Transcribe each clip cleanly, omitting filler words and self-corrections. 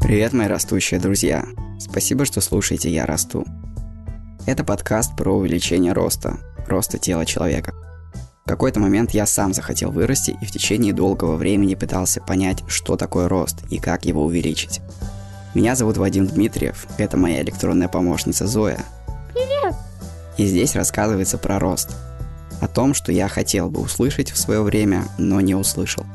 Привет, мои растущие друзья! Спасибо, что слушаете «Я расту». Это подкаст про увеличение роста тела человека. В какой-то момент я сам захотел вырасти и в течение долгого времени пытался понять, что такое рост и как его увеличить. Меня зовут Вадим Дмитриев, это моя электронная помощница Зоя. Привет! И здесь рассказывается про рост. О том, что я хотел бы услышать в свое время, но не услышал.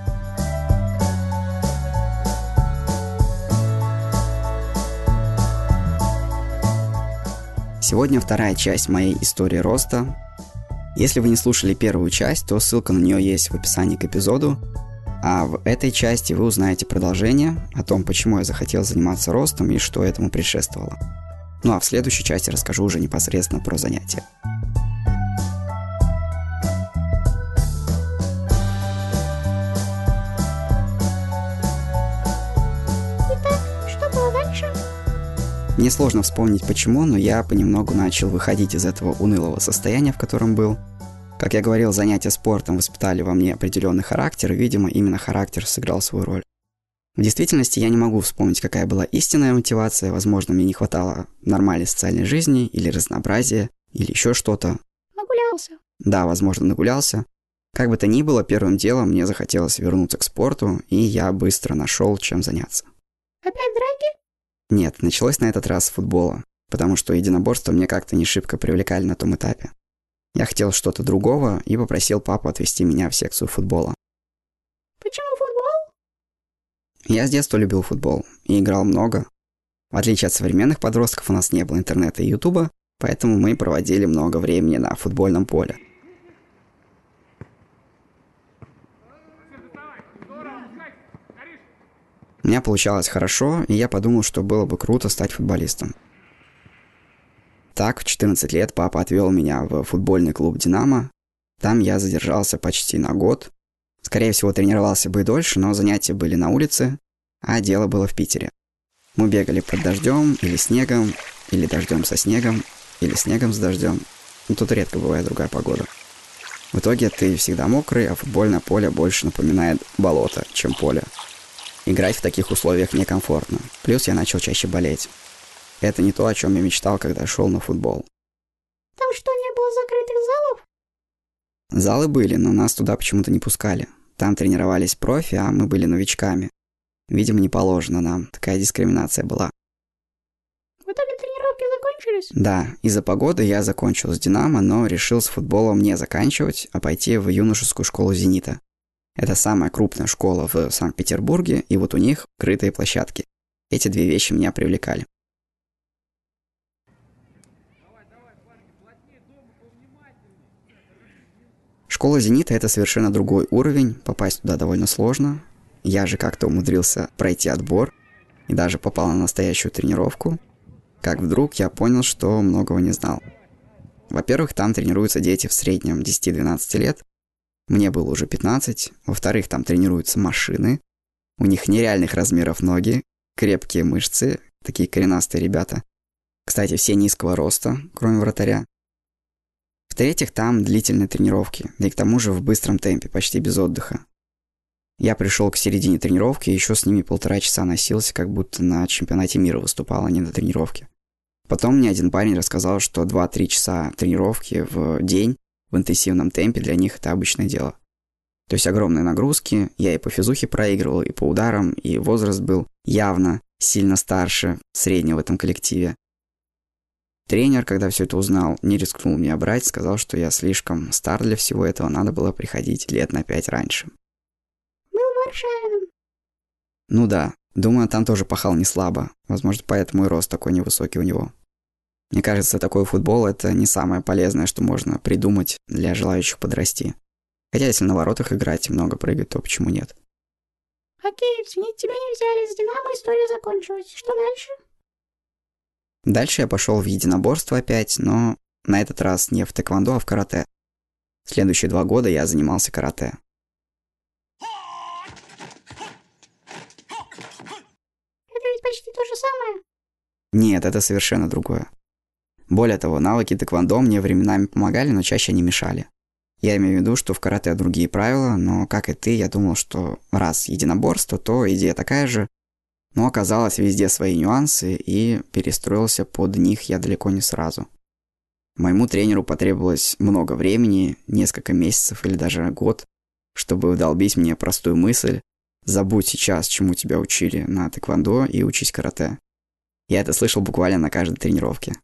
Сегодня вторая часть моей истории роста. Если вы не слушали первую часть, то ссылка на нее есть в описании к эпизоду. А в этой части вы узнаете продолжение о том, почему я захотел заниматься ростом и что этому предшествовало. Ну а в следующей части расскажу уже непосредственно про занятия. Итак, что было дальше? Мне сложно вспомнить почему, но я понемногу начал выходить из этого унылого состояния, в котором был. Как я говорил, занятия спортом воспитали во мне определенный характер, и, видимо, именно характер сыграл свою роль. В действительности я не могу вспомнить, какая была истинная мотивация, возможно, мне не хватало нормальной социальной жизни, или разнообразия, или еще что-то. Нагулялся. Да, возможно, нагулялся. Как бы то ни было, первым делом мне захотелось вернуться к спорту, и я быстро нашел, чем заняться. Опять драки? Нет, началось на этот раз с футбола, потому что единоборства мне как-то не шибко привлекали на том этапе. Я хотел что-то другого и попросил папу отвезти меня в секцию футбола. Почему футбол? Я с детства любил футбол и играл много. В отличие от современных подростков, у нас не было интернета и ютуба, поэтому мы проводили много времени на футбольном поле. У меня получалось хорошо, и я подумал, что было бы круто стать футболистом. Так, в 14 лет папа отвел меня в футбольный клуб «Динамо». Там я задержался почти на год. Скорее всего, тренировался бы и дольше, но занятия были на улице, а дело было в Питере. Мы бегали под дождем или снегом, или дождем со снегом, или снегом с дождем. Но тут редко бывает другая погода. В итоге ты всегда мокрый, а футбольное поле больше напоминает болото, чем поле. Играть в таких условиях некомфортно. Плюс я начал чаще болеть. Это не то, о чем я мечтал, когда шел на футбол. Там что, не было закрытых залов? Залы были, но нас туда почему-то не пускали. Там тренировались профи, а мы были новичками. Видимо, не положено нам. Такая дискриминация была. В итоге тренировки закончились? Да, из-за погоды я закончил с «Динамо», но решил с футболом не заканчивать, а пойти в юношескую школу «Зенита». Это самая крупная школа в Санкт-Петербурге, и вот у них крытые площадки. Эти две вещи меня привлекали. Школа «Зенита» — это совершенно другой уровень, попасть туда довольно сложно. Я же как-то умудрился пройти отбор и даже попал на настоящую тренировку. Как вдруг я понял, что многого не знал. Во-первых, там тренируются дети в среднем 10-12 лет. Мне было уже 15. Во-вторых, там тренируются машины. У них нереальных размеров ноги, крепкие мышцы, такие коренастые ребята. Кстати, все низкого роста, кроме вратаря. В-третьих, там длительные тренировки, да и к тому же в быстром темпе, почти без отдыха. Я пришел к середине тренировки и еще с ними 1,5 часа носился, как будто на чемпионате мира выступал, а не на тренировке. Потом мне один парень рассказал, что 2-3 часа тренировки в день в интенсивном темпе для них это обычное дело. То есть огромные нагрузки, я и по физухе проигрывал, и по ударам, и возраст был явно сильно старше среднего в этом коллективе. Тренер, когда все это узнал, не рискнул меня брать, сказал, что я слишком стар для всего этого, надо было приходить лет на 5 раньше. Был в Варшаве. Ну да, думаю, там тоже пахал не слабо, возможно, поэтому и рост такой невысокий у него. Мне кажется, такой футбол – это не самое полезное, что можно придумать для желающих подрасти. Хотя если на воротах играть и много прыгать, то почему нет? Окей, в «Зенит» тебя не взяли, с «Динамо» история закончилась. Что дальше? Дальше я пошел в единоборство опять, но на этот раз не в тэквондо, а в карате. Следующие 2 года я занимался карате. Это ведь почти то же самое. Нет, это совершенно другое. Более того, навыки тэквондо мне временами помогали, но чаще не мешали. Я имею в виду, что в карате другие правила, но, как и ты, я думал, что раз единоборство, то идея такая же. Но оказалось, везде свои нюансы, и перестроился под них я далеко не сразу. Моему тренеру потребовалось много времени, несколько месяцев или даже год, чтобы вдолбить мне простую мысль: забудь сейчас, чему тебя учили на тэквондо, и учись карате. Я это слышал буквально на каждой тренировке.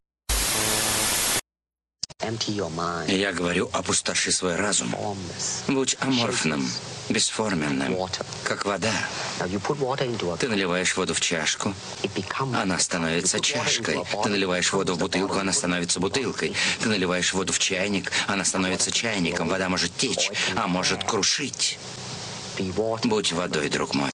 Я говорю, опустоши свой разум. Будь аморфным, бесформенным, как вода. Ты наливаешь воду в чашку, она становится чашкой. Ты наливаешь воду в бутылку, она становится бутылкой. Ты наливаешь воду в чайник, она становится чайником. Вода может течь, а может крушить. Будь водой, друг мой.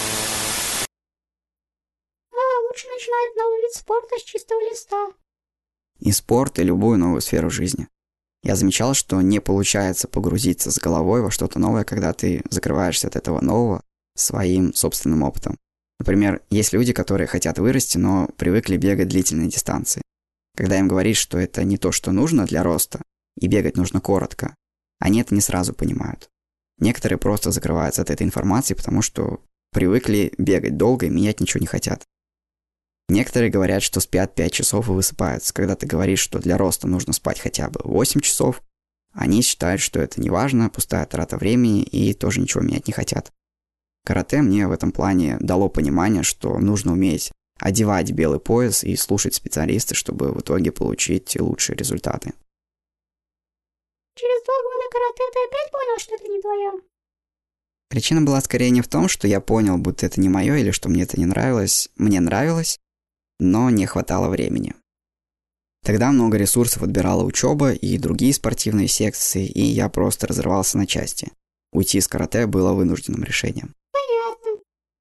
Лучше начинать новый вид спорта с чистого листа. И спорт, и любую новую сферу жизни. Я замечал, что не получается погрузиться с головой во что-то новое, когда ты закрываешься от этого нового своим собственным опытом. Например, есть люди, которые хотят вырасти, но привыкли бегать длительные дистанции. Когда им говоришь, что это не то, что нужно для роста, и бегать нужно коротко, они это не сразу понимают. Некоторые просто закрываются от этой информации, потому что привыкли бегать долго и менять ничего не хотят. Некоторые говорят, что спят 5 часов и высыпаются. Когда ты говоришь, что для роста нужно спать хотя бы 8 часов, они считают, что это не важно, пустая трата времени, и тоже ничего менять не хотят. Карате мне в этом плане дало понимание, что нужно уметь одевать белый пояс и слушать специалистов, чтобы в итоге получить лучшие результаты. Через 2 года карате ты опять понял, что это не твое? Причина была скорее не в том, что я понял, будто это не мое, или что мне это не нравилось. Мне нравилось, но не хватало времени. Тогда много ресурсов отбирала учеба и другие спортивные секции, и я просто разрывался на части. Уйти из карате было вынужденным решением. Понятно.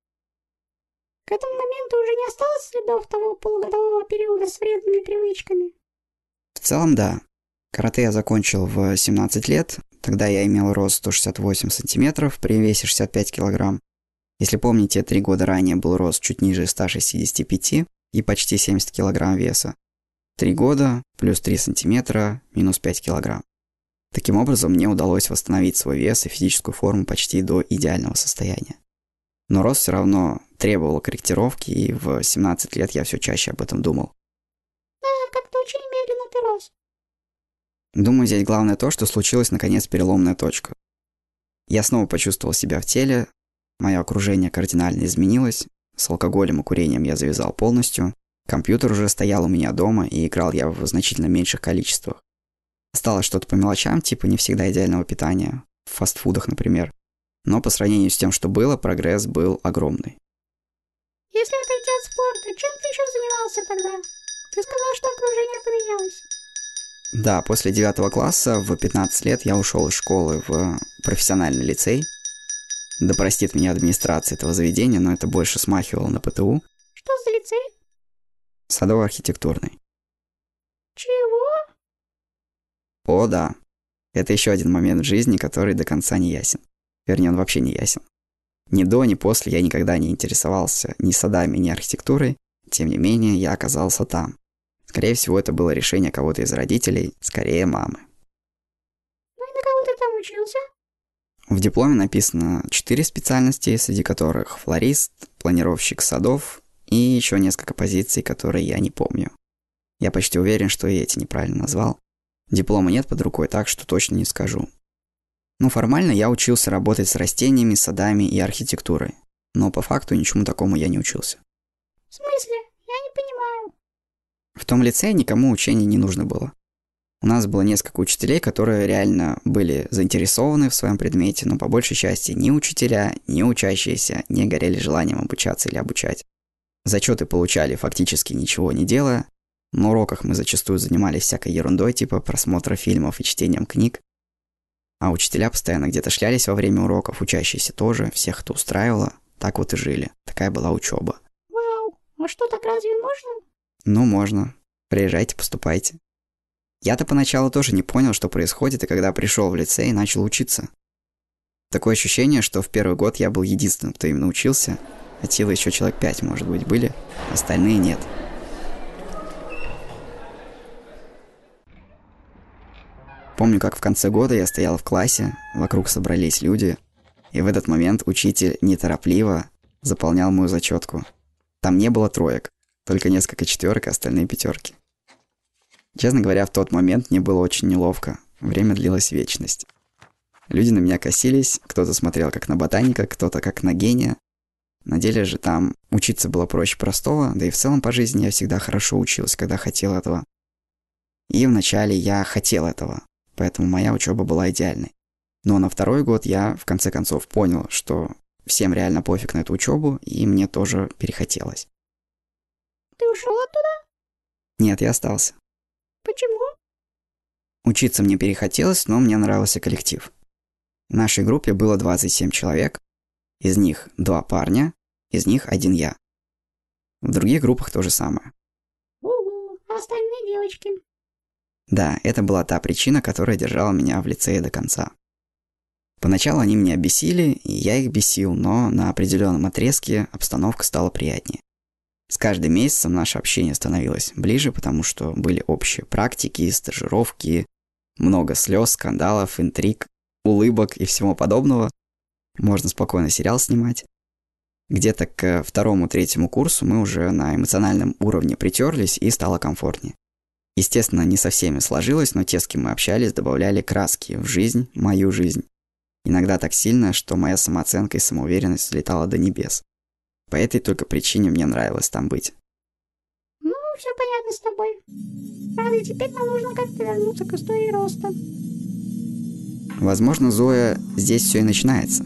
К этому моменту уже не осталось следов того полугодового периода с вредными привычками? В целом, да. Карате я закончил в 17 лет. Тогда я имел рост 168 сантиметров при весе 65 килограмм. Если помните, 3 года ранее был рост чуть ниже 165 и почти 70 килограмм веса. 3 года, плюс 3 сантиметра, минус 5 килограмм. Таким образом, мне удалось восстановить свой вес и физическую форму почти до идеального состояния. Но рост все равно требовал корректировки, и в 17 лет я все чаще об этом думал. Да, как-то очень медленно ты рос. Думаю, здесь главное то, что случилась наконец переломная точка. Я снова почувствовал себя в теле, мое окружение кардинально изменилось, с алкоголем и курением я завязал полностью, компьютер уже стоял у меня дома, и играл я в значительно меньших количествах. Осталось что-то по мелочам, типа не всегда идеального питания, в фастфудах, например. Но по сравнению с тем, что было, прогресс был огромный. Если отойти от спорта, чем ты еще занимался тогда? Ты сказал, что окружение поменялось. Да, после 9 класса в 15 лет я ушел из школы в профессиональный лицей. Да простит меня администрация этого заведения, но это больше смахивало на ПТУ. Что за лицей? Садово-архитектурный. Чего? О, да. Это еще один момент в жизни, который до конца не ясен. Вернее, он вообще не ясен. Ни до, ни после я никогда не интересовался ни садами, ни архитектурой. Тем не менее, я оказался там. Скорее всего, это было решение кого-то из родителей, скорее мамы. Ну и на кого ты там учился? В дипломе написано 4 специальности, среди которых флорист, планировщик садов и еще несколько позиций, которые я не помню. Я почти уверен, что и эти неправильно назвал. Диплома нет под рукой, так что точно не скажу. Но формально я учился работать с растениями, садами и архитектурой. Но по факту ничему такому я не учился. В смысле? Я не понимаю. В том лицее никому учения не нужно было. У нас было несколько учителей, которые реально были заинтересованы в своем предмете, но по большей части ни учителя, ни учащиеся не горели желанием обучаться или обучать. Зачеты получали фактически ничего не делая. На уроках мы зачастую занимались всякой ерундой, типа просмотра фильмов и чтением книг. А учителя постоянно где-то шлялись во время уроков, учащиеся тоже, всех это устраивало. Так вот и жили. Такая была учеба. Вау, а что, так разве можно? Ну, можно. Приезжайте, поступайте. Я-то поначалу тоже не понял, что происходит, и когда пришел в лицей и начал учиться. Такое ощущение, что в первый год я был единственным, кто именно учился. От силы еще человек 5, может быть, были, остальные нет. Помню, как в конце года я стоял в классе, вокруг собрались люди, и в этот момент учитель неторопливо заполнял мою зачетку. Там не было троек, только несколько четверок и остальные пятерки. Честно говоря, в тот момент мне было очень неловко. Время длилось вечность. Люди на меня косились, кто-то смотрел как на ботаника, кто-то как на гения. На деле же там учиться было проще простого, да и в целом по жизни я всегда хорошо учился, когда хотел этого. И вначале я хотел этого, поэтому моя учеба была идеальной. Но на второй год я в конце концов понял, что всем реально пофиг на эту учебу, и мне тоже перехотелось. Ты ушел оттуда? Нет, я остался. Почему? Учиться мне перехотелось, но мне нравился коллектив. В нашей группе было 27 человек, из них 2 парня, из них 1 я. В других группах то же самое. Угу, остальные девочки. Да, это была та причина, которая держала меня в лицее до конца. Поначалу они меня бесили, и я их бесил, но на определенном отрезке обстановка стала приятнее. С каждым месяцем наше общение становилось ближе, потому что были общие практики, стажировки, много слез, скандалов, интриг, улыбок и всего подобного. Можно спокойно сериал снимать. Где-то к 2-3 курсу мы уже на эмоциональном уровне притерлись и стало комфортнее. Естественно, не со всеми сложилось, но те, с кем мы общались, добавляли краски в жизнь, мою жизнь. Иногда так сильно, что моя самооценка и самоуверенность взлетала до небес. По этой только причине мне нравилось там быть. Ну, все понятно с тобой. Правда, теперь нам нужно как-то вернуться к истории роста. Возможно, Зоя, здесь все и начинается.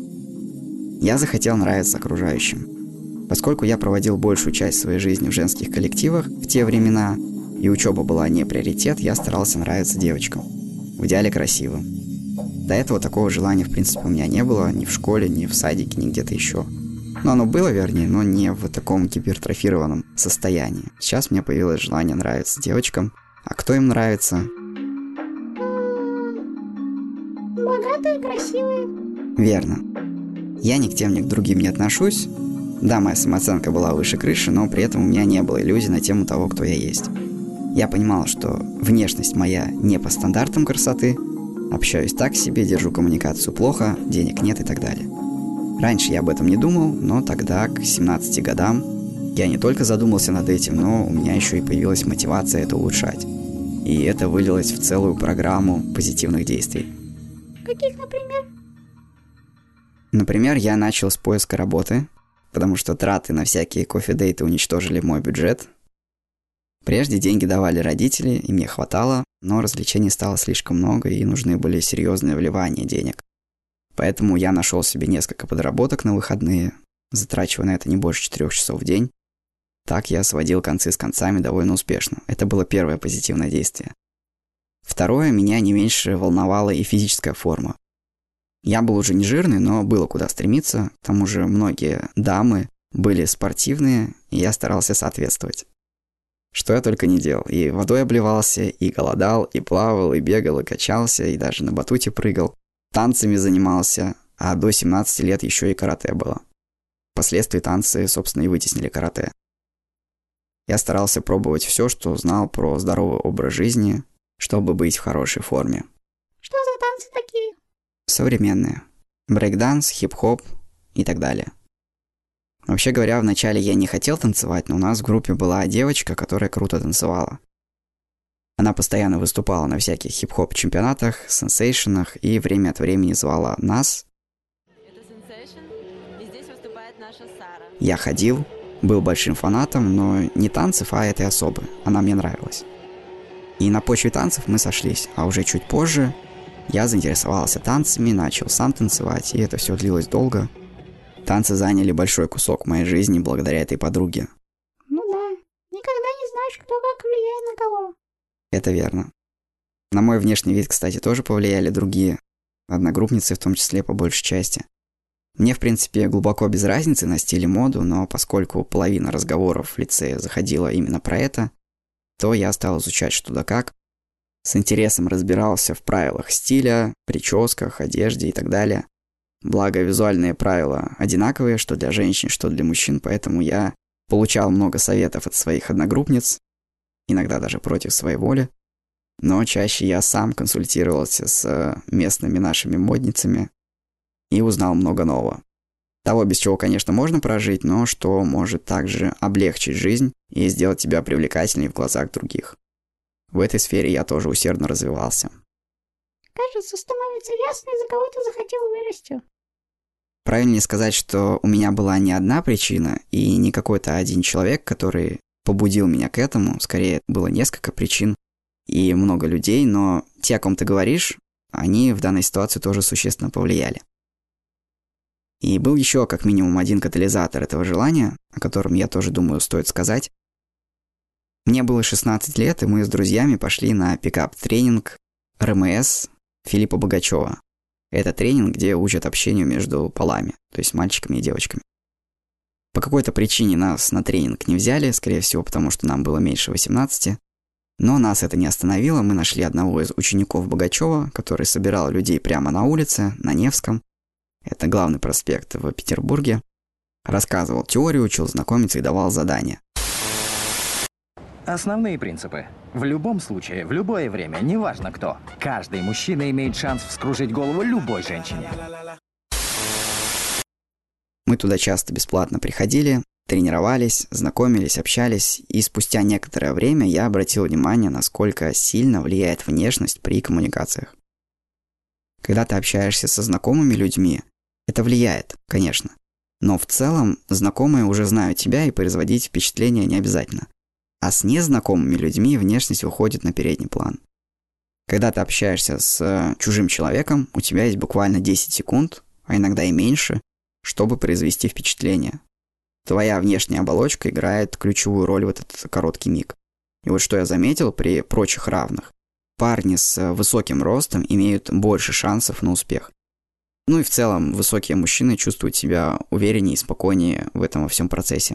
Я захотел нравиться окружающим. Поскольку я проводил большую часть своей жизни в женских коллективах в те времена, и учеба была не приоритет, я старался нравиться девочкам. В идеале красивым. До этого такого желания, в принципе, у меня не было ни в школе, ни в садике, ни где-то еще. Но оно было, вернее, но не в таком гипертрофированном состоянии. Сейчас у меня появилось желание нравиться девочкам. А кто им нравится? Богатые, красивые. Верно. Я ни к тем, ни к другим не отношусь. Да, моя самооценка была выше крыши, но при этом у меня не было иллюзий на тему того, кто я есть. Я понимал, что внешность моя не по стандартам красоты, общаюсь так себе, держу коммуникацию плохо, денег нет и так далее. Раньше я об этом не думал, но тогда, к 17 годам, я не только задумался над этим, но у меня еще и появилась мотивация это улучшать. И это вылилось в целую программу позитивных действий. Каких, например? Например, я начал с поиска работы, потому что траты на всякие кофе-дейты уничтожили мой бюджет. Прежде деньги давали родители, и мне хватало, но развлечений стало слишком много, и нужны были серьезные вливания денег. Поэтому я нашел себе несколько подработок на выходные, затрачивая на это не больше 4 часов в день. Так я сводил концы с концами довольно успешно. Это было первое позитивное действие. Второе, меня не меньше волновала и физическая форма. Я был уже не жирный, но было куда стремиться. К тому же многие дамы были спортивные, и я старался соответствовать. Что я только не делал. И водой обливался, и голодал, и плавал, и бегал, и качался, и даже на батуте прыгал. Танцами занимался, а до 17 лет еще и карате было. Впоследствии танцы, собственно, и вытеснили карате. Я старался пробовать все, что знал про здоровый образ жизни, чтобы быть в хорошей форме. Что за танцы такие? Современные. Брейкданс, хип-хоп и так далее. Вообще говоря, вначале я не хотел танцевать, но у нас в группе была девочка, которая круто танцевала. Она постоянно выступала на всяких хип-хоп чемпионатах, сенсейшенах и время от времени звала нас. Это сенсейшн, и здесь выступает наша Сара. Я ходил, был большим фанатом, но не танцев, а этой особы. Она мне нравилась. И на почве танцев мы сошлись, а уже чуть позже я заинтересовался танцами, начал сам танцевать, и это все длилось долго. Танцы заняли большой кусок моей жизни благодаря этой подруге. Ну да, никогда не знаешь, кто как влияет на кого. Это верно. На мой внешний вид, кстати, тоже повлияли другие, одногруппницы в том числе по большей части. Мне, в принципе, глубоко без разницы на стиль и моду, но поскольку половина разговоров в лицее заходила именно про это, то я стал изучать что да как, с интересом разбирался в правилах стиля, прическах, одежде и так далее. Благо, визуальные правила одинаковые, что для женщин, что для мужчин, поэтому я получал много советов от своих одногруппниц, иногда даже против своей воли, но чаще я сам консультировался с местными нашими модницами и узнал много нового. Того, без чего, конечно, можно прожить, но что может также облегчить жизнь и сделать тебя привлекательней в глазах других. В этой сфере я тоже усердно развивался. Кажется, становится ясно, из-за кого ты захотел вырасти. Правильнее сказать, что у меня была не одна причина и не какой-то один человек, который побудил меня к этому. Скорее, было несколько причин и много людей, но те, о ком ты говоришь, они в данной ситуации тоже существенно повлияли. И был еще как минимум один катализатор этого желания, о котором я тоже думаю стоит сказать. Мне было 16 лет, и мы с друзьями пошли на пикап-тренинг РМС Филиппа Богачева. Это тренинг, где учат общению между полами, то есть мальчиками и девочками. По какой-то причине нас на тренинг не взяли, скорее всего, потому что нам было меньше 18. Но нас это не остановило, мы нашли одного из учеников Богачева, который собирал людей прямо на улице, на Невском. Это главный проспект в Петербурге. Рассказывал теорию, учил знакомиться и давал задания. Основные принципы. В любом случае, в любое время, неважно кто, каждый мужчина имеет шанс вскружить голову любой женщине. Мы туда часто бесплатно приходили, тренировались, знакомились, общались, и спустя некоторое время я обратил внимание, насколько сильно влияет внешность при коммуникациях. Когда ты общаешься со знакомыми людьми, это влияет, конечно, но в целом знакомые уже знают тебя, и производить впечатление не обязательно. А с незнакомыми людьми внешность выходит на передний план. Когда ты общаешься с чужим человеком, у тебя есть буквально 10 секунд, а иногда и меньше, чтобы произвести впечатление. Твоя внешняя оболочка играет ключевую роль в этот короткий миг. И вот что я заметил при прочих равных. Парни с высоким ростом имеют больше шансов на успех. Ну и в целом высокие мужчины чувствуют себя увереннее и спокойнее в этом во всем процессе.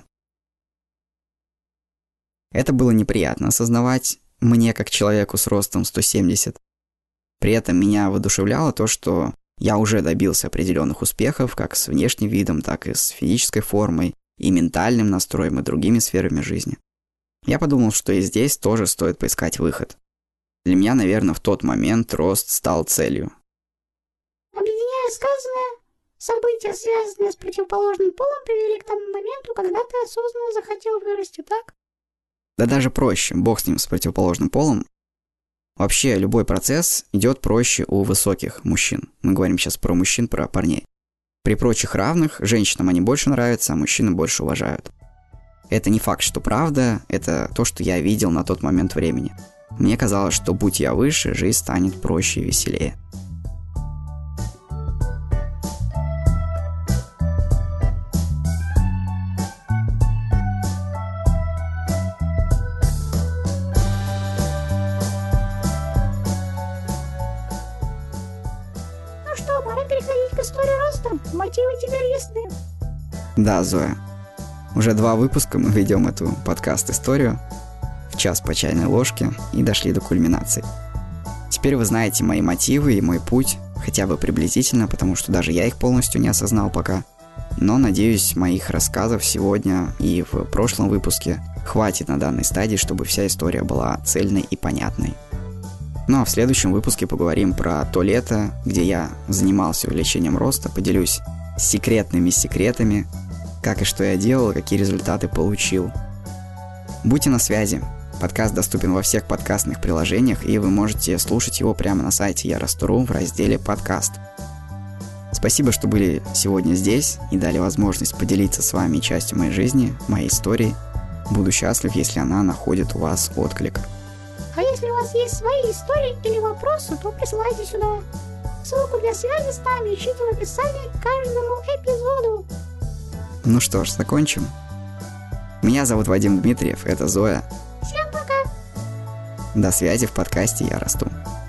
Это было неприятно осознавать мне, как человеку с ростом 170. При этом меня воодушевляло то, что я уже добился определенных успехов, как с внешним видом, так и с физической формой, и ментальным настроем, и другими сферами жизни. Я подумал, что и здесь тоже стоит поискать выход. Для меня, наверное, в тот момент рост стал целью. Объединяя сказанное, события, связанные с противоположным полом, привели к тому моменту, когда ты осознанно захотел вырасти, так? Да даже проще, бог с ним, с противоположным полом. Вообще, любой процесс идет проще у высоких мужчин. Мы говорим сейчас про мужчин, про парней. При прочих равных женщинам они больше нравятся, а мужчины больше уважают. Это не факт, что правда, это то, что я видел на тот момент времени. Мне казалось, что будь я выше, жизнь станет проще и веселее. Ну что, пора переходить к истории роста. Мотивы теперь ясны. Да, Зоя. Уже 2 выпуска мы ведем эту подкаст-историю в час по чайной ложке и дошли до кульминации. Теперь вы знаете мои мотивы и мой путь, хотя бы приблизительно, потому что даже я их полностью не осознал пока. Но, надеюсь, моих рассказов сегодня и в прошлом выпуске хватит на данной стадии, чтобы вся история была цельной и понятной. Ну а в следующем выпуске поговорим про то лето, где я занимался увеличением роста, поделюсь секретными секретами, как и что я делал, какие результаты получил. Будьте на связи. Подкаст доступен во всех подкастных приложениях, и вы можете слушать его прямо на сайте Ярост.ру в разделе «Подкаст». Спасибо, что были сегодня здесь и дали возможность поделиться с вами частью моей жизни, моей истории. Буду счастлив, если она находит у вас отклик. А если у вас есть свои истории или вопросы, то присылайте сюда. Ссылку для связи с нами ищите в описании к каждому эпизоду. Ну что ж, закончим. Меня зовут Вадим Дмитриев, это Зоя. Всем пока! До связи в подкасте «Я расту».